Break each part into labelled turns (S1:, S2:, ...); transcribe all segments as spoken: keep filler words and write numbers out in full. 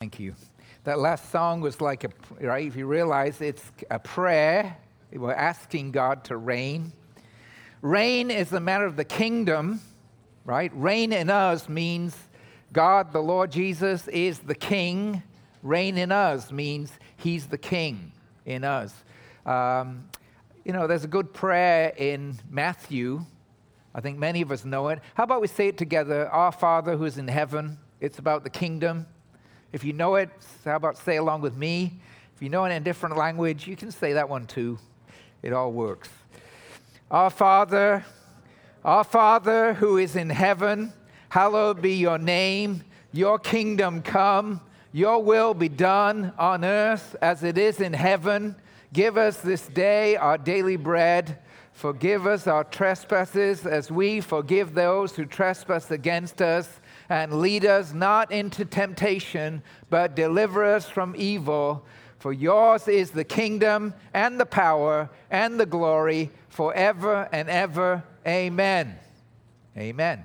S1: Thank you. That last song was like a, right, if you realize it's a prayer, we're asking God to reign. Reign is a matter of the kingdom, right? Reign in us means God, the Lord Jesus, is the king. Reign in us means he's the king in us. Um, you know, there's a good prayer in Matthew. I think many of us know it. How about we say it together? Our Father who is in heaven. It's about the kingdom. If you know it, how about say along with me? If you know it in a different language, you can say that one too. It all works. Our Father, our Father who is in heaven, hallowed be your name. Your kingdom come. Your will be done on earth as it is in heaven. Give us this day our daily bread. Forgive us our trespasses as we forgive those who trespass against us. And lead us not into temptation, but deliver us from evil. For yours is the kingdom and the power and the glory forever and ever. Amen. Amen.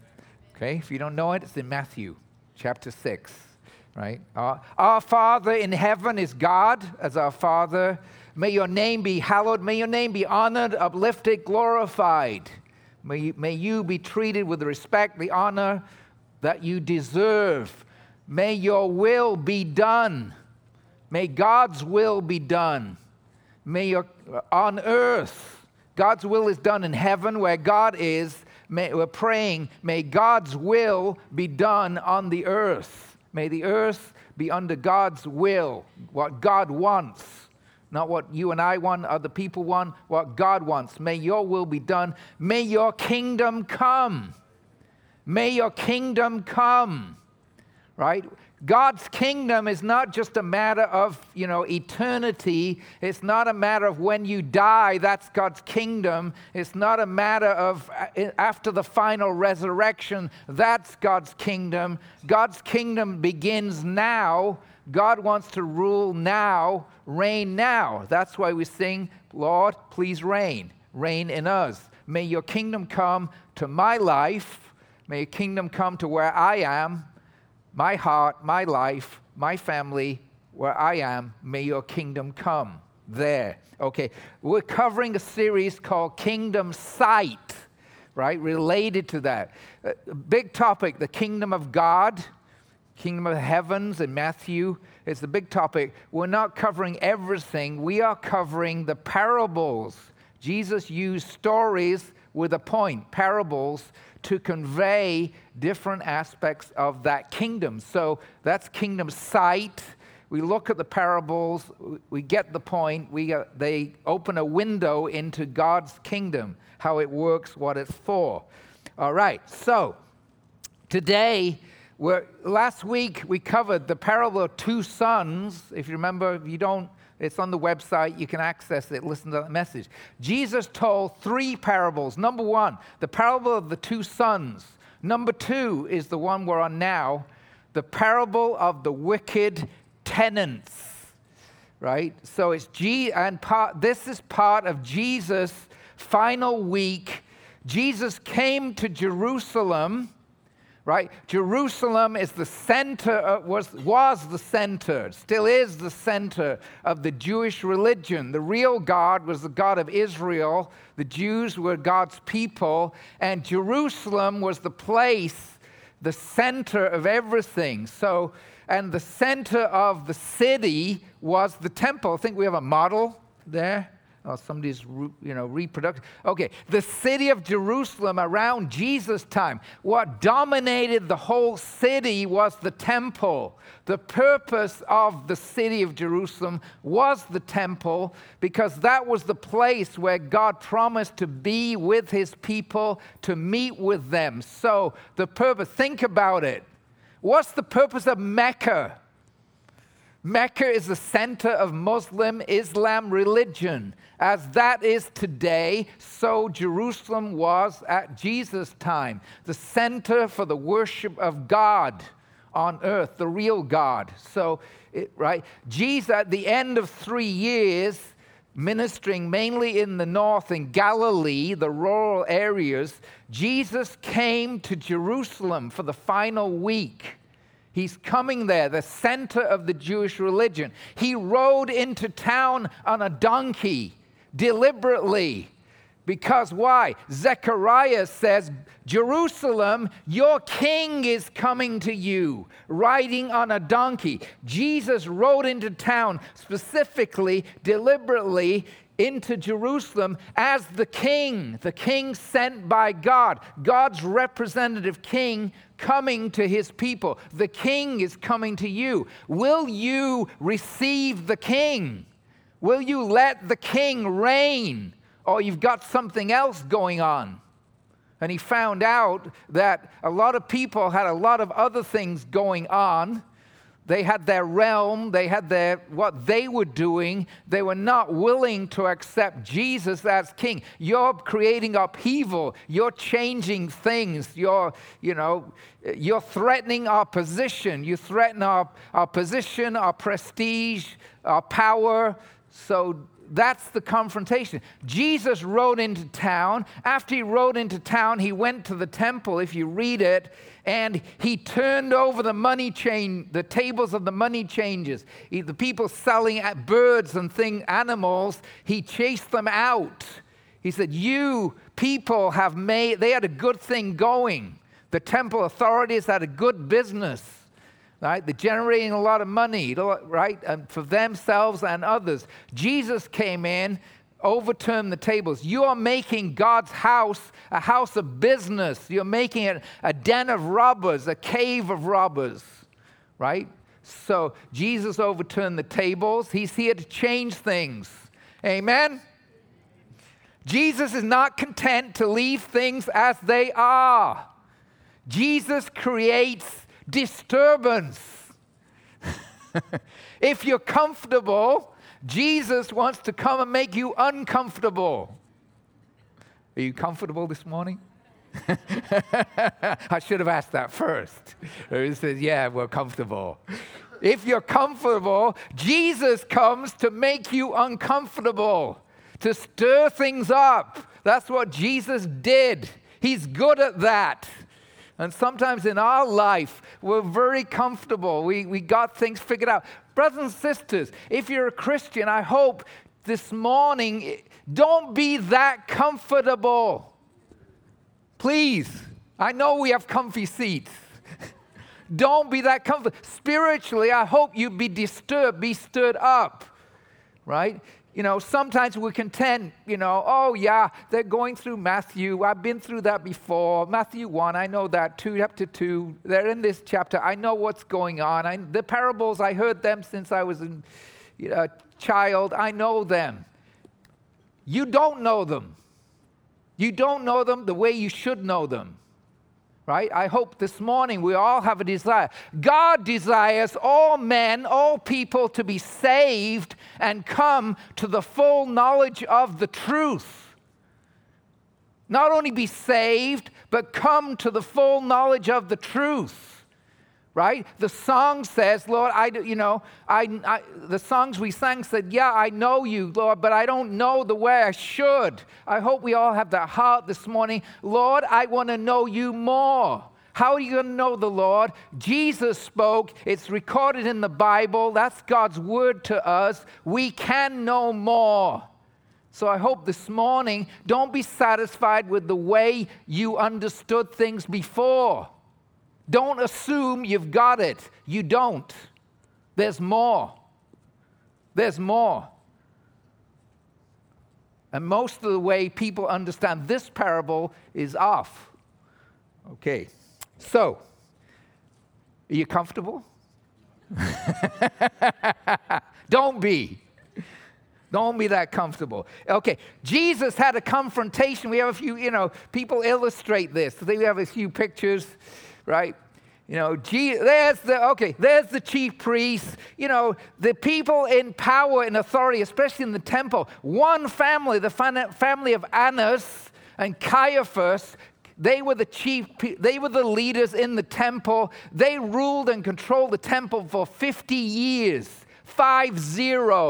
S1: Okay, if you don't know it, it's in Matthew chapter six, right? Our, our Father in heaven is God as our Father. May your name be hallowed. May your name be honored, uplifted, glorified. May, may you be treated with the respect, the honor that you deserve. May your will be done. May God's will be done. May your, on earth, God's will is done in heaven where God is. May, we're praying, may God's will be done on the earth. May the earth be under God's will, what God wants. Not what you and I want, other people want, what God wants. May your will be done. May your kingdom come. May your kingdom come, right? God's kingdom is not just a matter of, you know, eternity. It's not a matter of when you die, that's God's kingdom. It's not a matter of after the final resurrection, that's God's kingdom. God's kingdom begins now. God wants to rule now, reign now. That's why we sing, Lord, please reign. Reign in us. May your kingdom come to my life. May your kingdom come to where I am, my heart, my life, my family, where I am. May your kingdom come there. Okay, we're covering a series called Kingdom Sight, right? Related to that. Uh, big topic, the kingdom of God, kingdom of heavens in Matthew. It's the big topic. We're not covering everything. We are covering the parables. Jesus used stories with a point, parables, to convey different aspects of that kingdom. So that's kingdom sight. We look at the parables, we get the point, we uh, they open a window into God's kingdom, how it works, what it's for. All right, so today, we're, last week we covered the parable of two sons. If you remember, if you don't, it's on the website. You can access it, listen to that message. Jesus told three parables. Number one, the parable of the two sons. Number two is the one we're on now, the parable of the wicked tenants, right? So it's G, and part, this is part of Jesus' final week. Jesus came to Jerusalem, right? Jerusalem is the center, of, was, was the center, still is the center of the Jewish religion. The real God was the God of Israel. The Jews were God's people. And Jerusalem was the place, the center of everything. So, and the center of the city was the temple. I think we have a model there. Oh, somebody's, you know, reproductive. Okay, the city of Jerusalem around Jesus' time, what dominated the whole city was the temple. The purpose of the city of Jerusalem was the temple because that was the place where God promised to be with his people, to meet with them. So the purpose, think about it. What's the purpose of Mecca? Mecca is the center of Muslim Islam religion. As that is today, so Jerusalem was at Jesus' time, the center for the worship of God on earth, the real God. So, it, right, Jesus, at the end of three years, ministering mainly in the north, in Galilee, the rural areas, Jesus came to Jerusalem for the final week. He's coming there, the center of the Jewish religion. He rode into town on a donkey deliberately. Because why? Zechariah says, Jerusalem, your king is coming to you, riding on a donkey. Jesus rode into town specifically, deliberately, into Jerusalem as the king, the king sent by God, God's representative king coming to his people. The king is coming to you. Will you receive the king? Will you let the king reign? Or you've got something else going on? And he found out that a lot of people had a lot of other things going on. They had their realm, they had their what they were doing. They were not willing to accept Jesus as king. You're creating upheaval. You're changing things. You're, you know, you're threatening our position. You threaten our, our position, our prestige, our power. So that's the confrontation. Jesus rode into town. After he rode into town, he went to the temple, if you read it, and he turned over the money chain, the tables of the money changers. He, the people selling at birds and thing, animals, he chased them out. He said, you people have made, they had a good thing going. The temple authorities had a good business. Right? They're generating a lot of money, right? And for themselves and others. Jesus came in, overturned the tables. You are making God's house a house of business. You're making it a den of robbers, a cave of robbers, right? So Jesus overturned the tables. He's here to change things. Amen? Jesus is not content to leave things as they are. Jesus creates disturbance. If you're comfortable, Jesus wants to come and make you uncomfortable. Are you comfortable this morning? I should have asked that first. He says, yeah, we're comfortable. If you're comfortable, Jesus comes to make you uncomfortable, to stir things up. That's what Jesus did. He's good at that. And sometimes in our life, we're very comfortable. We, we got things figured out. Brothers and sisters, if you're a Christian, I hope this morning, don't be that comfortable. Please. I know we have comfy seats. Don't be that comfortable. Spiritually, I hope you be disturbed, be stirred up. Right? You know, sometimes we're content, you know, oh yeah, they're going through Matthew. I've been through that before. Matthew one, I know that. two, chapter two, they're in this chapter. I know what's going on. I, the parables, I heard them since I was a you know, child. I know them. You don't know them. You don't know them the way you should know them. Right? I hope this morning we all have a desire. God desires all men, all people to be saved and come to the full knowledge of the truth. Not only be saved, but come to the full knowledge of the truth. Right? The song says, Lord, I, you know, I, I, the songs we sang said, yeah, I know you, Lord, but I don't know the way I should. I hope we all have that heart this morning. Lord, I want to know you more. How are you going to know the Lord? Jesus spoke. It's recorded in the Bible. That's God's word to us. We can know more. So I hope this morning, don't be satisfied with the way you understood things before. Don't assume you've got it. You don't. There's more. There's more. And most of the way people understand this parable is off. Okay. So, are you comfortable? Don't be. Don't be that comfortable. Okay, Jesus had a confrontation. We have a few, you know, people illustrate this. We have a few pictures. Right? You know, there's the, okay, there's the chief priests. You know, the people in power and authority, especially in the temple. One family, the family of Annas and Caiaphas, they were the chief, they were the leaders in the temple. They ruled and controlled the temple for fifty years. Five zero.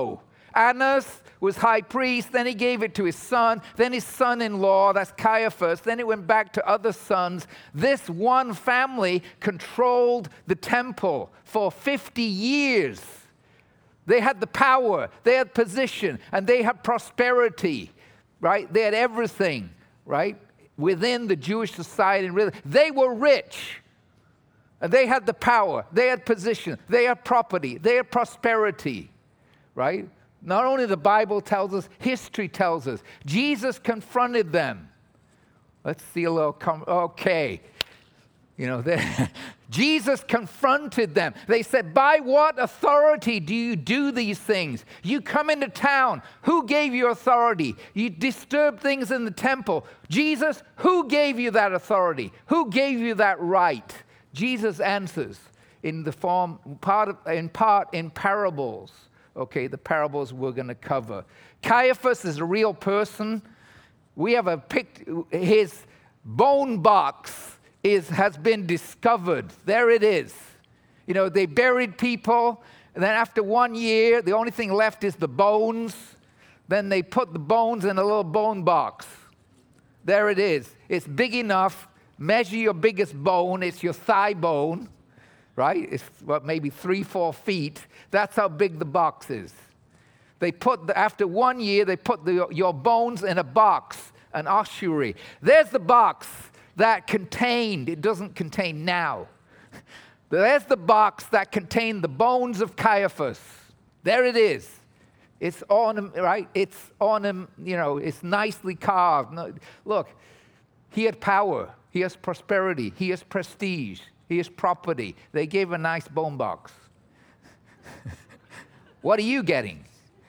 S1: Annas was high priest, then he gave it to his son, then his son-in-law, that's Caiaphas, then it went back to other sons. This one family controlled the temple for fifty years. They had the power, they had position, and they had prosperity, right? They had everything, right? Within the Jewish society. Really, they were rich. And they had the power, they had position, they had property, they had prosperity, right? Not only the Bible tells us, history tells us. Jesus confronted them. Let's see a little, com- okay. You know, they, Jesus confronted them. They said, by what authority do you do these things? You come into town. Who gave you authority? You disturb things in the temple. Jesus, who gave you that authority? Who gave you that right? Jesus answers in the form, part of, in part in parables. Okay, the parables we're going to cover. Caiaphas is a real person. We have a pic. His bone box is has been discovered. There it is. You know, they buried people, and then after one year, the only thing left is the bones. Then they put the bones in a little bone box. There it is. It's big enough. Measure your biggest bone. It's your thigh bone. Right? It's what, maybe three, four feet. That's how big the box is. They put, the, after one year, they put the, your bones in a box, an ossuary. There's the box that contained, it doesn't contain now. There's the box that contained the bones of Caiaphas. There it is. It's on, right? It's on him, you know, it's nicely carved. No, look, he had power. He has prosperity. He has prestige. He has property. They gave a nice bone box. What are you getting?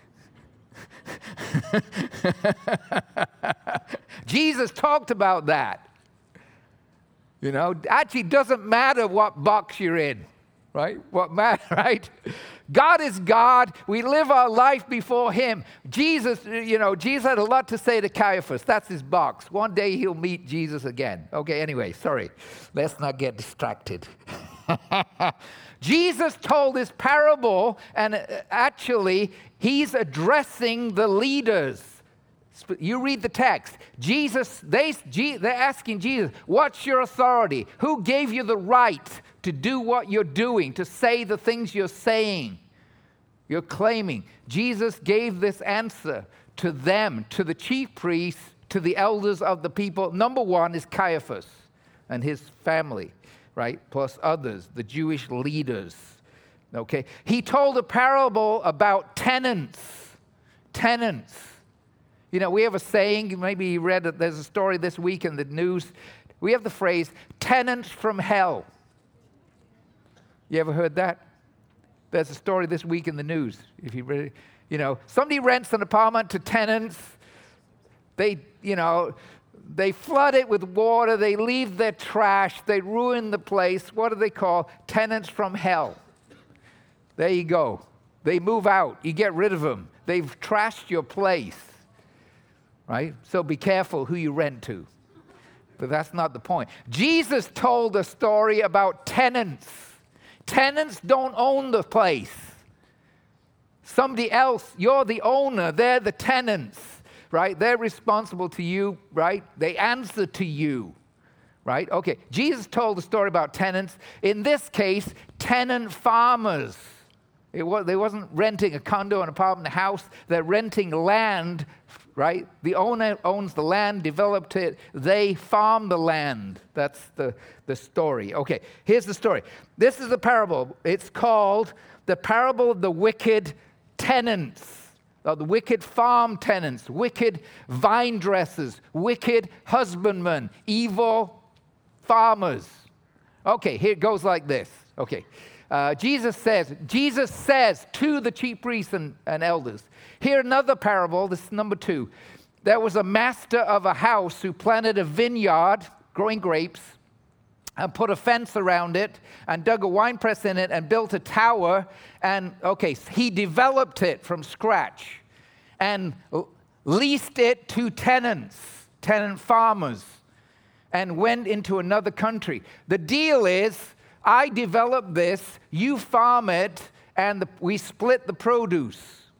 S1: Jesus talked about that. You know, actually doesn't matter what box you're in, right? What matter, right? God is God. We live our life before him. Jesus, you know, Jesus had a lot to say to Caiaphas. That's his box. One day he'll meet Jesus again. Okay, anyway, sorry. Let's not get distracted. Jesus told this parable, and actually, he's addressing the leaders. You read the text. Jesus, they, they're asking Jesus, what's your authority? Who gave you the right to do what you're doing, to say the things you're saying, you're claiming? Jesus gave this answer to them, to the chief priests, to the elders of the people. Number one is Caiaphas and his family, right? Plus others, the Jewish leaders. Okay? He told a parable about tenants. Tenants. You know, we have a saying, maybe you read it, there's a story this week in the news. We have the phrase, tenants from hell. You ever heard that? There's a story this week in the news. If you really, you know, somebody rents an apartment to tenants. They, you know, they flood it with water. They leave their trash. They ruin the place. What do they call? Tenants from hell. There you go. They move out. You get rid of them. They've trashed your place. Right? So be careful who you rent to. But that's not the point. Jesus told a story about tenants. Tenants don't own the place. Somebody else, you're the owner, they're the tenants, right? They're responsible to you, right? They answer to you, right? Okay, Jesus told a story about tenants. In this case, tenant farmers. It was, they wasn't renting a condo, an apartment, a house. They're renting land, right? The owner owns the land, developed it. They farm the land. That's the, the story. Okay, here's the story. This is the parable. It's called the parable of the wicked tenants, or the wicked farm tenants, wicked vine dressers, wicked husbandmen, evil farmers. Okay, here it goes like this. Okay. Uh, Jesus says, Jesus says to the chief priests and, and elders, here another parable, this is number two. There was a master of a house who planted a vineyard, growing grapes, and put a fence around it, and dug a winepress in it, and built a tower, and, okay, he developed it from scratch, and leased it to tenants, tenant farmers, and went into another country. The deal is, I develop this, you farm it, and the, we split the produce.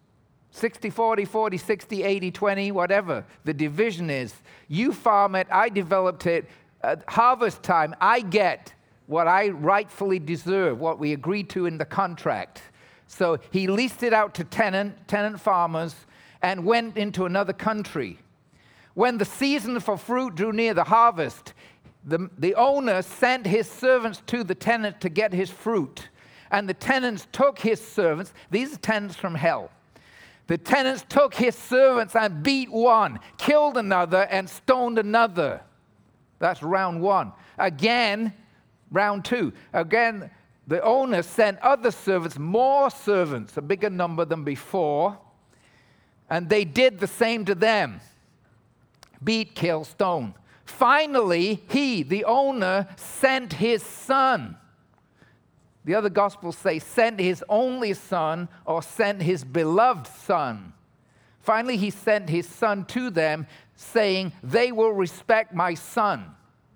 S1: sixty forty, forty sixty, eighty twenty, whatever the division is. You farm it, I developed it. At harvest time, I get what I rightfully deserve, what we agreed to in the contract. So he leased it out to tenant, tenant farmers and went into another country. When the season for fruit drew near, the harvest, the, the owner sent his servants to the tenant to get his fruit. And the tenants took his servants. These are tenants from hell. The tenants took his servants and beat one, killed another, and stoned another. That's round one. Again, round two. Again, the owner sent other servants, more servants, a bigger number than before, and they did the same to them. Beat, kill, stone. Finally, he, the owner, sent his son. The other Gospels say sent his only son or sent his beloved son. Finally, he sent his son to them, saying, they will respect my son.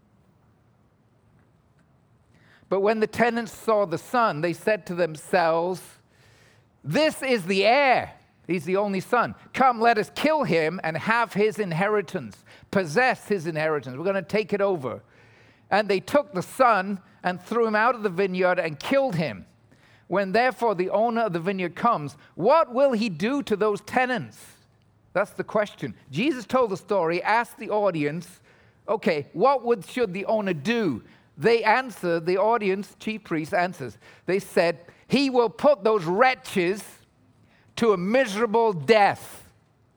S1: But when the tenants saw the son, they said to themselves, this is the heir. He's the only son. Come, let us kill him and have his inheritance, possess his inheritance. We're going to take it over. And they took the son and threw him out of the vineyard and killed him. When therefore the owner of the vineyard comes, what will he do to those tenants? That's the question. Jesus told the story, asked the audience, okay, what would, should the owner do? They answered, the audience, chief priest answers. They said, he will put those wretches to a miserable death.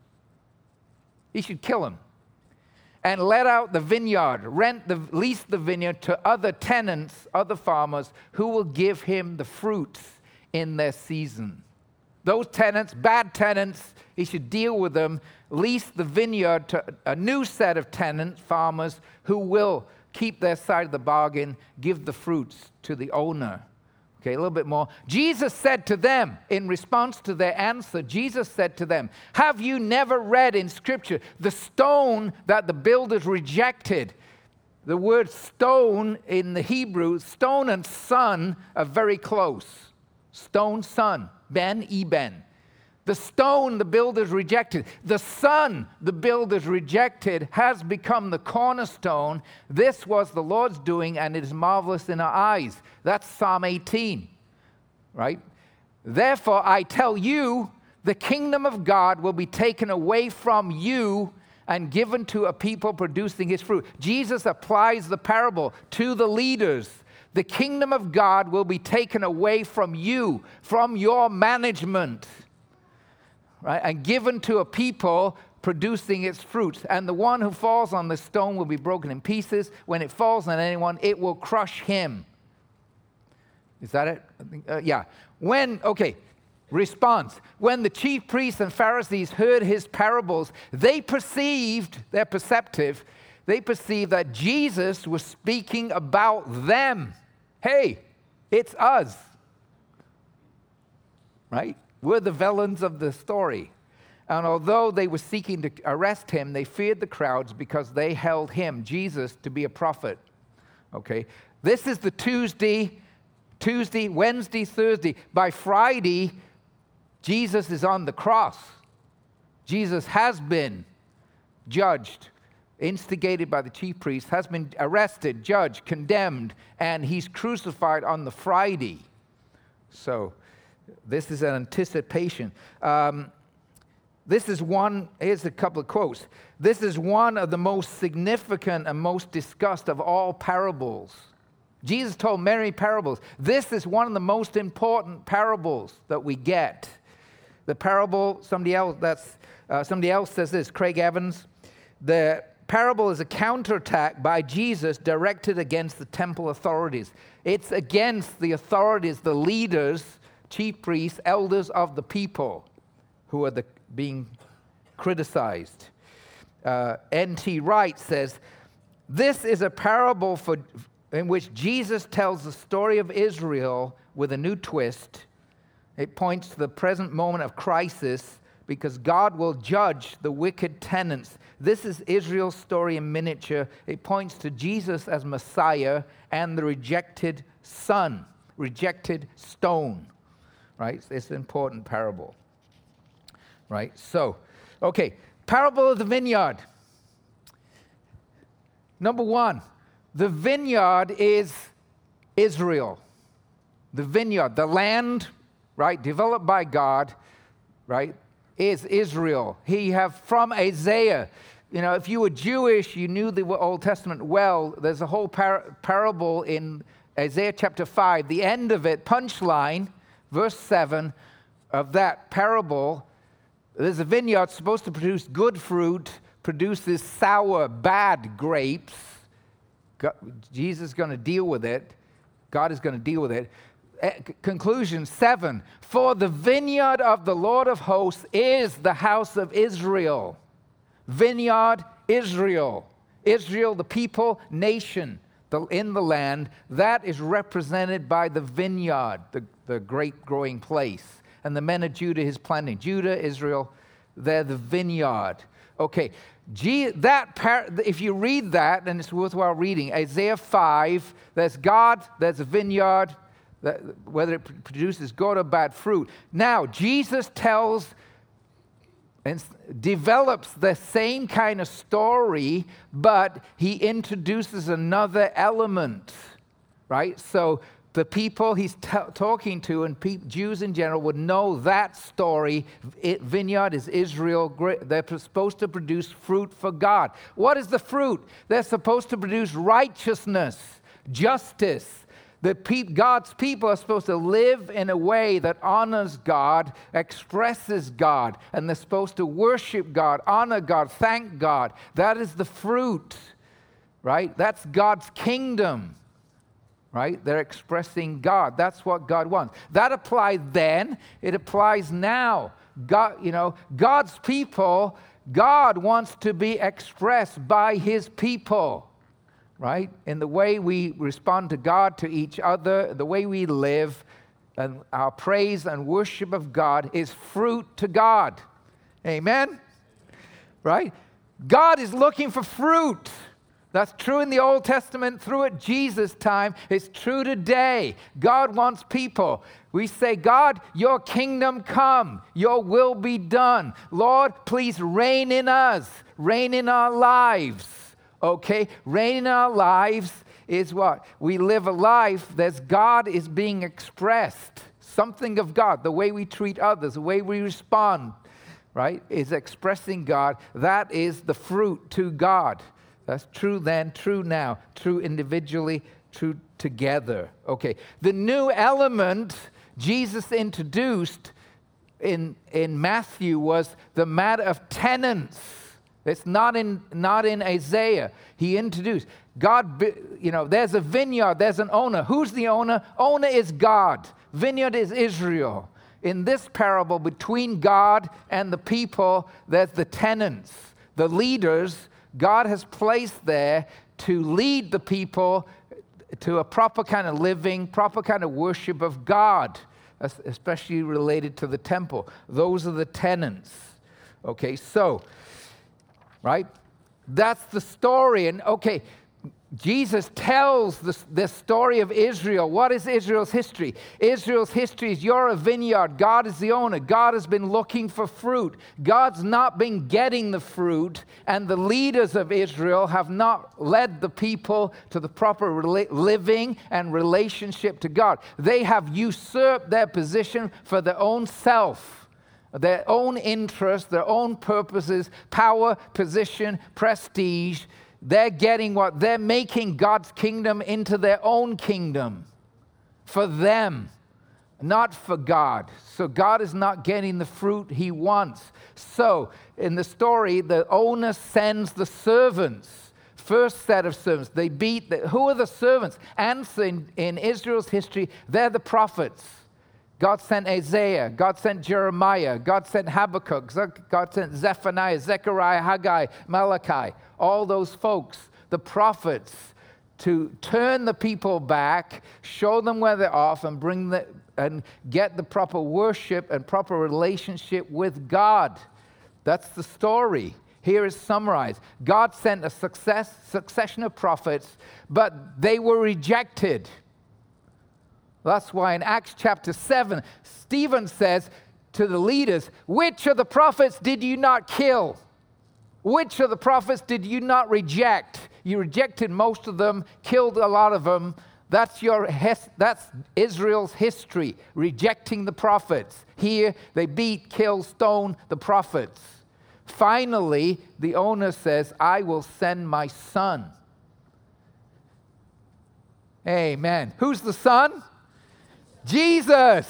S1: He should kill them. And let out the vineyard, rent the, lease the vineyard to other tenants, other farmers, who will give him the fruits in their season. Those tenants, bad tenants, he should deal with them, lease the vineyard to a new set of tenants, farmers, who will keep their side of the bargain, give the fruits to the owner. Okay, a little bit more. Jesus said to them, in response to their answer, Jesus said to them, have you never read in Scripture the stone that the builders rejected? The word stone in the Hebrew, stone and son are very close. Stone, son, ben, eben. The stone the builders rejected. The son the builders rejected has become the cornerstone. This was the Lord's doing, and it is marvelous in our eyes. That's Psalm eighteen, right? Therefore, I tell you, the kingdom of God will be taken away from you and given to a people producing his fruit. Jesus applies the parable to the leaders. The kingdom of God will be taken away from you, from your management, right, and given to a people producing its fruits. And the one who falls on the stone will be broken in pieces. When it falls on anyone, it will crush him. Is that it? I think, uh, yeah. When, okay, response. When the chief priests and Pharisees heard his parables, they perceived, they're perceptive, they perceived that Jesus was speaking about them. Hey, it's us. Right? We're the villains of the story. And although they were seeking to arrest him, they feared the crowds because they held him, Jesus, to be a prophet. Okay? This is the Tuesday, Tuesday, Wednesday, Thursday. By Friday, Jesus is on the cross. Jesus has been judged, instigated by the chief priests, has been arrested, judged, condemned, and he's crucified on the Friday. So this is an anticipation. Um, this is one, here's a couple of quotes. This is one of the most significant and most discussed of all parables. Jesus told many parables. This is one of the most important parables that we get. The parable, somebody else, that's, uh, somebody else says this, Craig Evans, the parable is a counterattack by Jesus directed against the temple authorities. It's against the authorities, the leaders, chief priests, elders of the people who are the, being criticized. Uh, N T Wright says, this is a parable for, in which Jesus tells the story of Israel with a new twist. It points to the present moment of crisis because God will judge the wicked tenants. This is Israel's story in miniature. It points to Jesus as Messiah and the rejected son, rejected stone. Right? It's an important parable. right? So, okay, parable of the vineyard. Number one, the vineyard is Israel. The vineyard, the land, right, developed by God, right, is Israel. He have from Isaiah, you know, if you were Jewish, you knew the Old Testament well. There's a whole par- parable in Isaiah chapter five. The end of it, punchline, verse seven of that parable, there's a vineyard supposed to produce good fruit, produces sour, bad grapes. God, Jesus is going to deal with it. God is going to deal with it. Uh, conclusion seven, for the vineyard of the Lord of hosts is the house of Israel. Vineyard, Israel. Israel, the people, nation the, in the land, that is represented by the vineyard, the, the grape growing place. And the men of Judah is planting. Judah, Israel, they're the vineyard. Okay, G, that par- if you read that, and it's worthwhile reading, Isaiah five, there's God, there's a vineyard, that, whether it produces good or bad fruit. Now, Jesus tells and develops the same kind of story, but he introduces another element, right? So the people he's t- talking to, and pe- Jews in general, would know that story. It, vineyard is Israel. They're supposed to produce fruit for God. What is the fruit? They're supposed to produce righteousness, justice. The pe- God's people are supposed to live in a way that honors God, expresses God, and they're supposed to worship God, honor God, thank God. That is the fruit, right? That's God's kingdom. Right? They're expressing God. That's what God wants. That applied then. It applies now. God, you know, God's people, God wants to be expressed by his people. Right? In the way we respond to God, to each other, the way we live, and our praise and worship of God is fruit to God. Amen? Right? God is looking for fruit. That's true in the Old Testament, through at Jesus' time. It's true today. God wants people. We say, God, your kingdom come. Your will be done. Lord, please reign in us. Reign in our lives. Okay? Reign in our lives is what? We live a life that God is being expressed. Something of God. The way we treat others. The way we respond. Right? Is expressing God. That is the fruit to God. That's true then, true now, true individually, true together. Okay, the new element Jesus introduced in, in Matthew was the matter of tenants. It's not in, not in Isaiah. He introduced, God, you know, there's a vineyard, there's an owner. Who's the owner? Owner is God. Vineyard is Israel. In this parable, between God and the people, there's the tenants, the leaders. God has placed there to lead the people to a proper kind of living, proper kind of worship of God, especially related to the temple. Those are the tenants. Okay, so, right? That's the story. And okay, Jesus tells this, this story of Israel. What is Israel's history? Israel's history is you're a vineyard. God is the owner. God has been looking for fruit. God's not been getting the fruit, and the leaders of Israel have not led the people to the proper rela- living and relationship to God. They have usurped their position for their own self, their own interests, their own purposes, power, position, prestige. They're getting what? They're making God's kingdom into their own kingdom for them, not for God. So God is not getting the fruit he wants. So in the story, the owner sends the servants, first set of servants. They beat, the, who are the servants? Answer in, in Israel's history, they're the prophets. God sent Isaiah, God sent Jeremiah, God sent Habakkuk, God sent Zephaniah, Zechariah, Haggai, Malachi, all those folks, the prophets, to turn the people back, show them where they're off, and bring the and get the proper worship and proper relationship with God. That's the story. Here is summarized. God sent a success, succession of prophets, but they were rejected. That's why in Acts chapter seven, Stephen says to the leaders, which of the prophets did you not kill? Which of the prophets did you not reject? You rejected most of them, killed a lot of them. That's your that's Israel's history, rejecting the prophets. Here, they beat, kill, stone the prophets. Finally, the owner says, I will send my son. Amen. Who's the son? Jesus.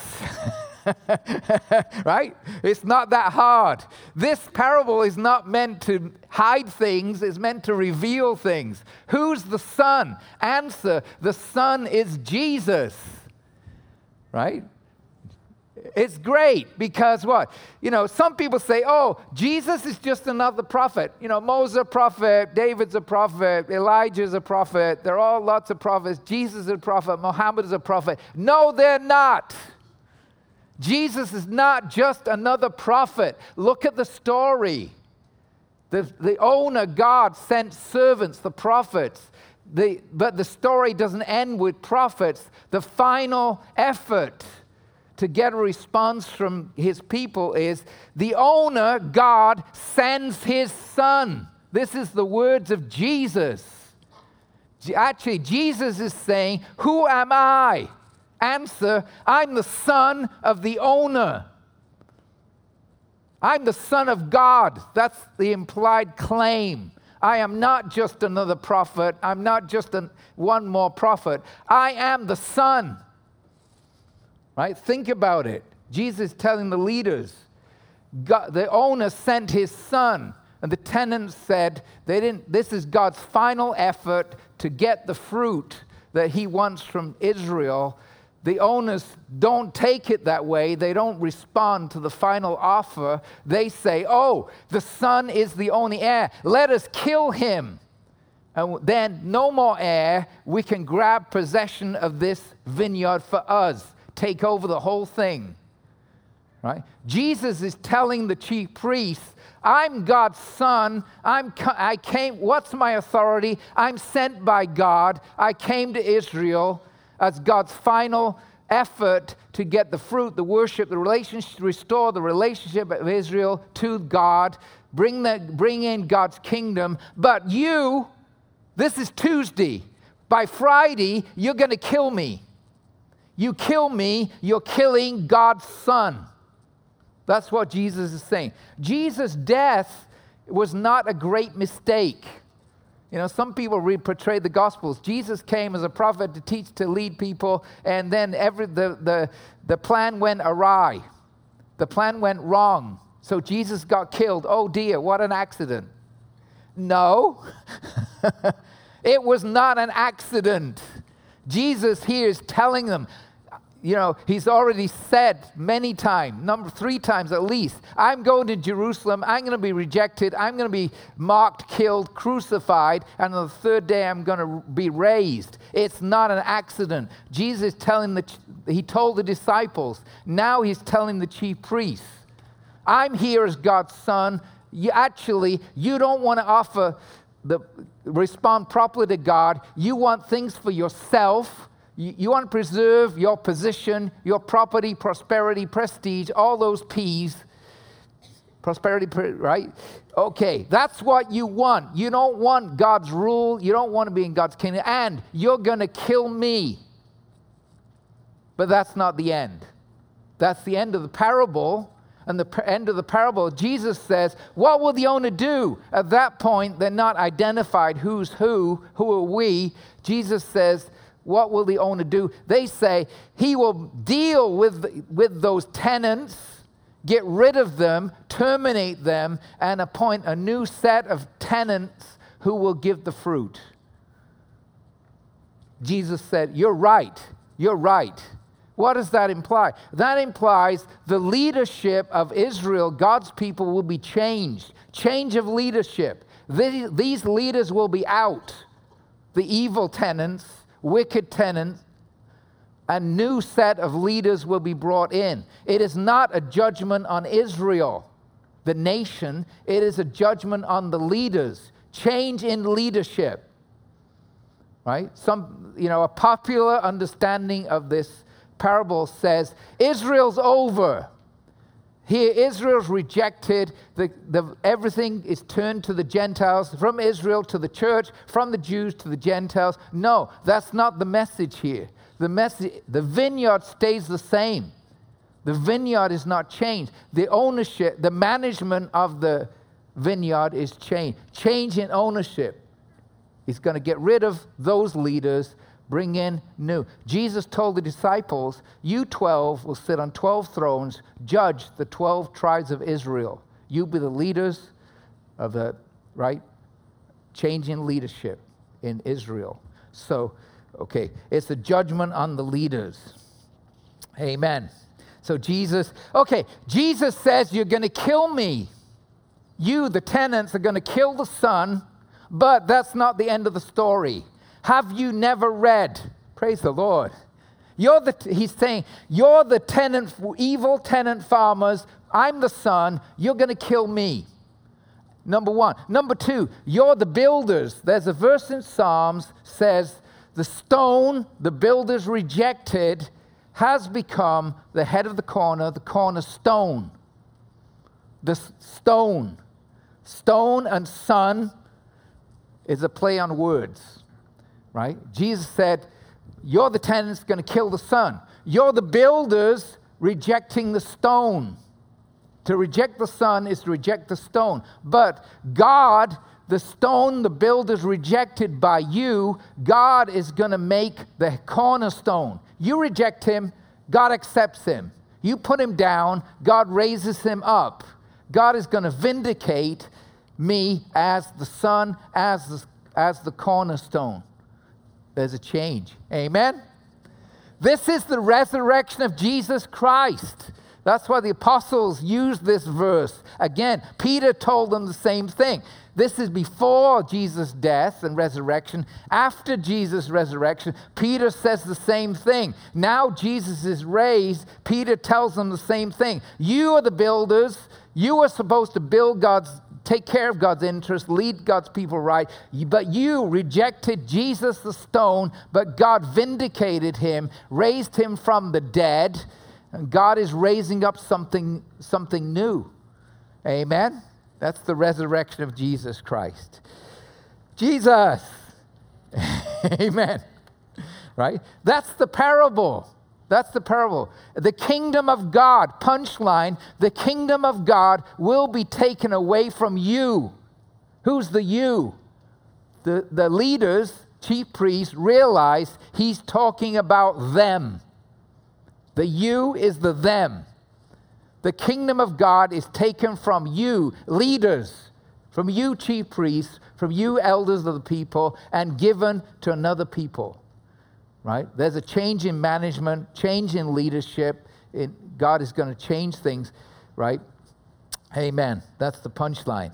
S1: Right? It's not that hard. This parable is not meant to hide things, it's meant to reveal things. Who's the son? Answer, the son is Jesus. Right? It's great because what? You know, some people say, oh, Jesus is just another prophet. You know, Moses a prophet, David's a prophet, Elijah's a prophet. There are all lots of prophets. Jesus is a prophet, Muhammad is a prophet. No, they're not. Jesus is not just another prophet. Look at the story. The, the owner, God, sent servants, the prophets. The, but the story doesn't end with prophets. The final effort to get a response from his people is the owner, God, sends his son. This is the words of Jesus. Actually, Jesus is saying, who am I? Answer, I'm the son of the owner. I'm the son of God. That's the implied claim. I am not just another prophet. I'm not just an, one more prophet. I am the son. Right? Think about it. Jesus telling the leaders, God, the owner sent his son. And the tenants said, they didn't, this is God's final effort to get the fruit that he wants from Israel. The owners don't take it that way. They don't respond to the final offer. They say, oh, the son is the only heir. Let us kill him. And then no more heir. We can grab possession of this vineyard for us. Take over the whole thing. Right? Jesus is telling the chief priests, I'm God's son. I'm, I came, what's my authority? I'm sent by God. I came to Israel as God's final effort to get the fruit, the worship, the relationship, restore the relationship of Israel to God, bring, the, bring in God's kingdom. But you, this is Tuesday. By Friday, you're going to kill me. You kill me, you're killing God's son. That's what Jesus is saying. Jesus' death was not a great mistake. You know, some people re- portray the Gospels. Jesus came as a prophet to teach, to lead people, and then every the, the, the plan went awry. The plan went wrong. So Jesus got killed. Oh dear, what an accident. No, it was not an accident. Jesus here is telling them, you know, he's already said many times, number three times at least, I'm going to Jerusalem, I'm going to be rejected, I'm going to be mocked, killed, crucified, and on the third day I'm going to be raised. It's not an accident. Jesus telling the, he told the disciples, now he's telling the chief priests, I'm here as God's son. You actually, you don't want to offer the, respond properly to God. You want things for yourself. You want to preserve your position, your property, prosperity, prestige, all those P's. Prosperity, right? Okay, that's what you want. You don't want God's rule. You don't want to be in God's kingdom. And you're going to kill me. But that's not the end. That's the end of the parable. And the end of the parable, Jesus says, what will the owner do? At that point, they're not identified who's who, who are we. Jesus says, what will the owner do? They say he will deal with, with those tenants, get rid of them, terminate them, and appoint a new set of tenants who will give the fruit. Jesus said, you're right, you're right. What does that imply? That implies the leadership of Israel, God's people, will be changed. Change of leadership. These, these leaders will be out. The evil tenants, wicked tenants, a new set of leaders will be brought in. It is not a judgment on Israel, the nation. It is a judgment on the leaders. Change in leadership. Right? Some, you know, a popular understanding of this parable says, Israel's over. Here, Israel's rejected. The, the, everything is turned to the Gentiles, from Israel to the church, from the Jews to the Gentiles. No, that's not the message here. The message, the vineyard stays the same. The vineyard is not changed. The ownership, the management of the vineyard is changed. Change in ownership. He's going to get rid of those leaders, bring in new. Jesus told the disciples, you twelve will sit on twelve thrones, judge the twelve tribes of Israel. You be the leaders of the, right, change in leadership in Israel. So, okay, it's a judgment on the leaders. Amen. So Jesus, okay, Jesus says you're going to kill me. You, the tenants, are going to kill the Son, but that's not the end of the story. Have you never read? Praise the Lord. You're the, he's saying, you're the tenant, evil tenant farmers. I'm the Son. You're going to kill me. Number one. Number two, you're the builders. There's a verse in Psalms says, the stone the builders rejected has become the head of the corner, the cornerstone. The stone. Stone and son is a play on words, right? Jesus said, you're the tenants going to kill the Son. You're the builders rejecting the stone. To reject the Son is to reject the stone. But God, the stone the builders rejected by you, God is going to make the cornerstone. You reject him, God accepts him. You put him down, God raises him up. God is going to vindicate me as the Son, as the, as the cornerstone. There's a change. Amen? This is the resurrection of Jesus Christ. That's why the apostles used this verse. Again, Peter told them the same thing. This is before Jesus' death and resurrection. After Jesus' resurrection, Peter says the same thing. Now Jesus is raised. Peter tells them the same thing. You are the builders. You are supposed to build God's, take care of God's interests, lead God's people right. But you rejected Jesus the stone, but God vindicated him, raised him from the dead. And God is raising up something, something new. Amen? That's the resurrection of Jesus Christ. Jesus. Amen. Right? That's the parable. That's the parable. The kingdom of God, punchline, the kingdom of God will be taken away from you. Who's the you? The, the leaders, chief priests, realize he's talking about them. The you is the them. The kingdom of God is taken from you, leaders, from you, chief priests, from you, elders of the people, and given to another people. Right? There's a change in management, change in leadership. It, God is going to change things, right? Amen. That's the punchline.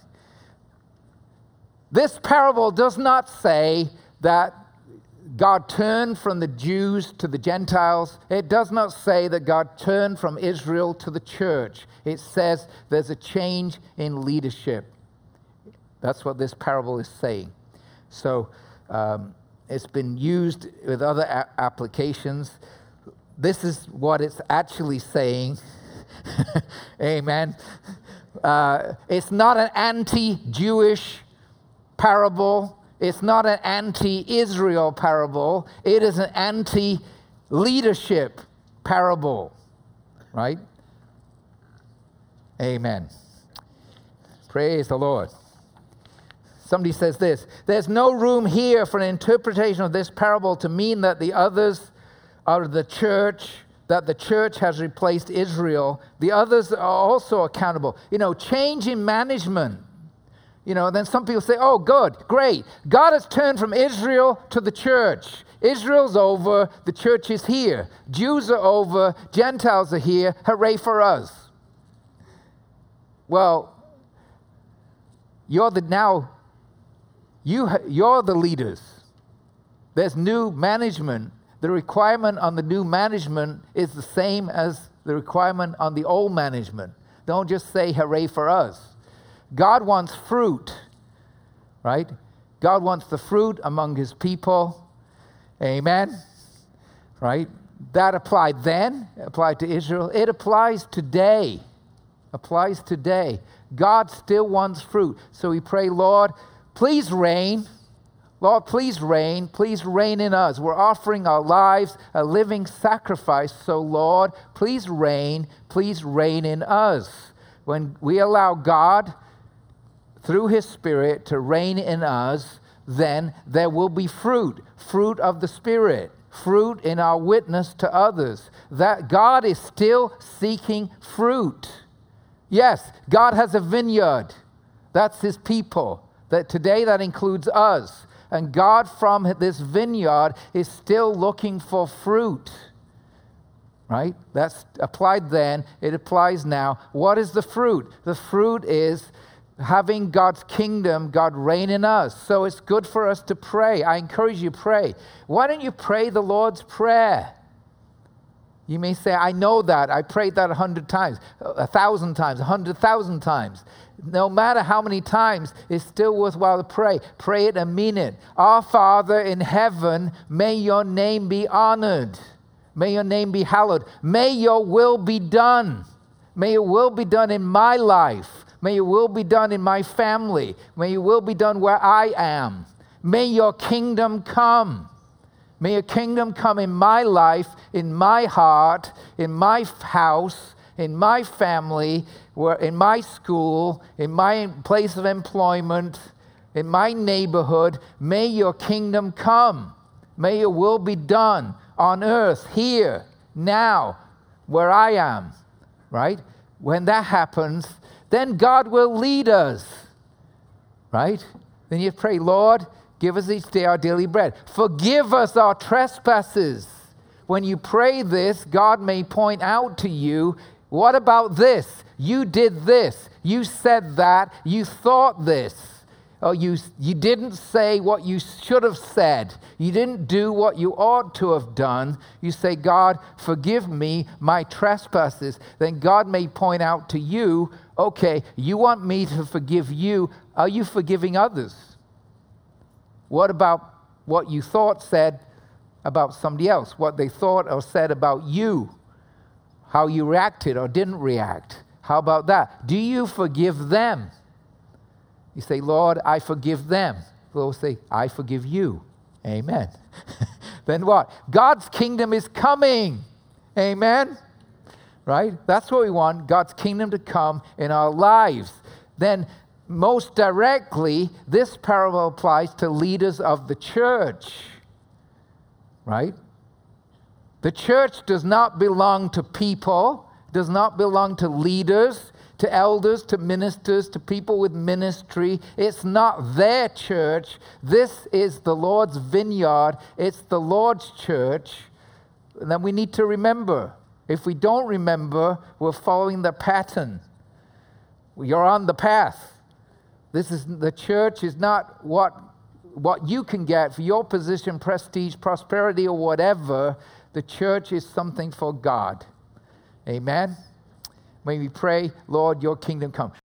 S1: This parable does not say that God turned from the Jews to the Gentiles. It does not say that God turned from Israel to the church. It says there's a change in leadership. That's what this parable is saying. So um, it's been used with other a- applications. This is what it's actually saying. Amen. Uh, it's not an anti-Jewish parable. It's not an anti-Israel parable. It is an anti-leadership parable. Right? Amen. Praise the Lord. Somebody says this, there's no room here for an interpretation of this parable to mean that the others are the church, that the church has replaced Israel. The others are also accountable. You know, change in management. You know, then some people say, oh, good, great. God has turned from Israel to the church. Israel's over, the church is here. Jews are over, Gentiles are here. Hooray for us. Well, you're the now, you, you're the leaders. There's new management. The requirement on the new management is the same as the requirement on the old management. Don't just say hooray for us. God wants fruit, right? God wants the fruit among his people. Amen? Right? That applied then, applied to Israel. It applies today. applies today. God still wants fruit. So we pray, Lord, please reign. Lord, please reign. Please reign in us. We're offering our lives a living sacrifice. So, Lord, please reign. Please reign in us. When we allow God, through His Spirit, to reign in us, then there will be fruit, fruit of the Spirit, fruit in our witness to others. That God is still seeking fruit. Yes, God has a vineyard. That's His people. That today that includes us. And God from this vineyard is still looking for fruit. Right? That's applied then. It applies now. What is the fruit? The fruit is having God's kingdom, God reign in us. So it's good for us to pray. I encourage you to pray. Why don't you pray the Lord's Prayer? You may say, I know that. I prayed that a hundred times, a thousand times, a hundred thousand times. No matter how many times, it's still worthwhile to pray. Pray it and mean it. Our Father in heaven, may your name be honored. May your name be hallowed. May your will be done. May your will be done in my life. May your will be done in my family. May your will be done where I am. May your kingdom come. May your kingdom come in my life, in my heart, in my house, in my family, where, in my school, in my place of employment, in my neighborhood. May your kingdom come. May your will be done on earth, here, now, where I am, right? When that happens, then God will lead us, right? Then you pray, Lord, give us each day our daily bread. Forgive us our trespasses. When you pray this, God may point out to you, what about this? You did this. You said that. You thought this. Oh, you, you didn't say what you should have said. You didn't do what you ought to have done. You say, God, forgive me my trespasses. Then God may point out to you, okay, you want me to forgive you. Are you forgiving others? What about what you thought said about somebody else? What they thought or said about you? How you reacted or didn't react? How about that? Do you forgive them? You say, Lord, I forgive them. The Lord will say, I forgive you. Amen. Then what? God's kingdom is coming. Amen. Right? That's what we want, God's kingdom to come in our lives. Then most directly, this parable applies to leaders of the church. Right? The church does not belong to people, does not belong to leaders, to elders, to ministers, to people with ministry. It's not their church. This is the Lord's vineyard. It's the Lord's church. And then we need to remember. If we don't remember, we're following the pattern. You're on the path. This is the church is not what, what you can get for your position, prestige, prosperity, or whatever. The church is something for God. Amen? May we pray, Lord, your kingdom come.